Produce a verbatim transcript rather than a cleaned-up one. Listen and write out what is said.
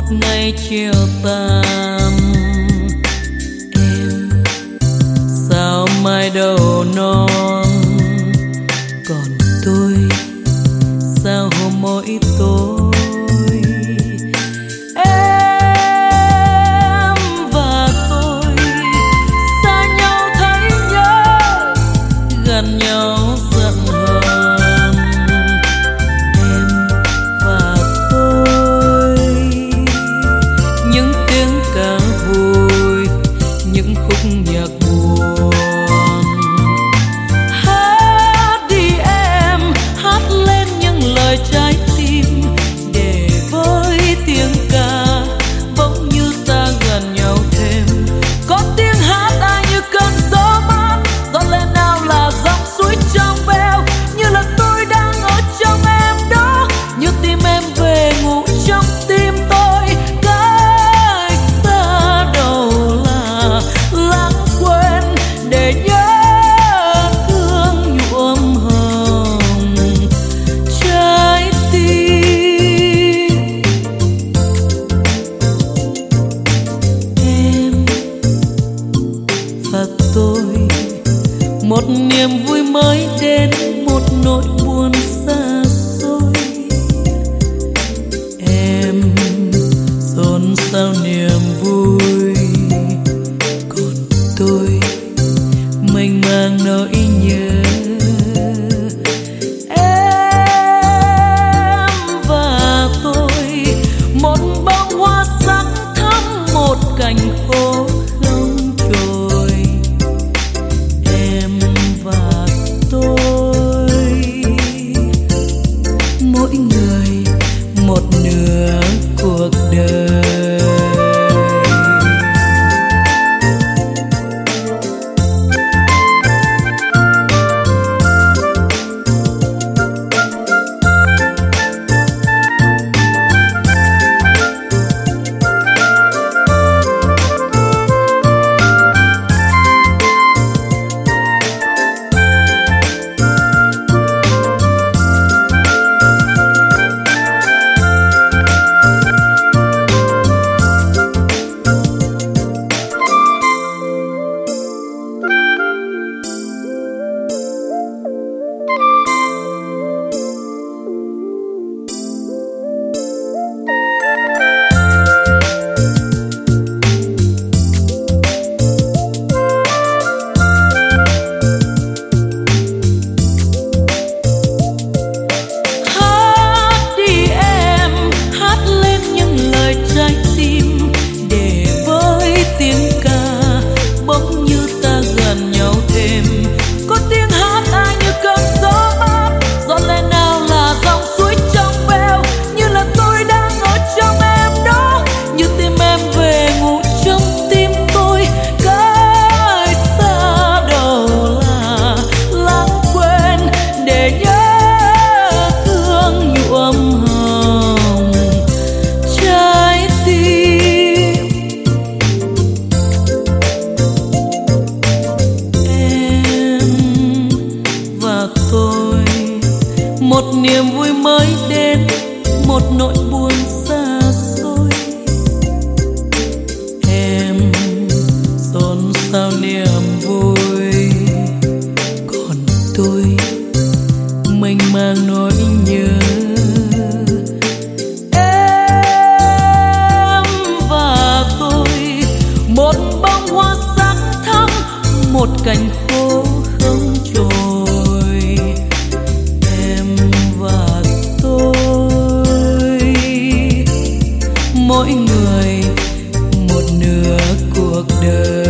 ngày chiều tàn. Em sao mai đầu non, còn tôi sao hôm mỗi tối. Em và tôi xa nhau thấy nhớ, gần nhau giận hờn. Em và tôi những tiếng ca vui, những khúc nhạc buồn. Hát đi em, hát lên những lời trái tim, để với tiếng ca bỗng như ta gần nhau thêm. Có tiếng hát ai như cơn gió mát, gió lên nào là dòng suối trong veo, như là tôi đang ở trong em đó, như tim em về ngủ trong tim tôi. Cái xa đầu là lãng quên, để nhớ thương nhuộm hồng trái tim. Em và tôi, một niềm vui mới đến, một nỗi buồn xa xôi. Em xôn xao niềm vui, còn tôi mênh mang nỗi nhớ. Em và tôi, một bông hoa sắc thắm, một cành khô không trồi. Em và tôi, mỗi người một nửa cuộc đời. Một niềm vui mới đến, một nỗi buồn xa xôi. Em xôn xao niềm vui, còn tôi mênh mang nỗi nhớ. Em và tôi, một bông hoa sắc thắm, một cành khô không trồi. Mỗi người một nửa cuộc đời.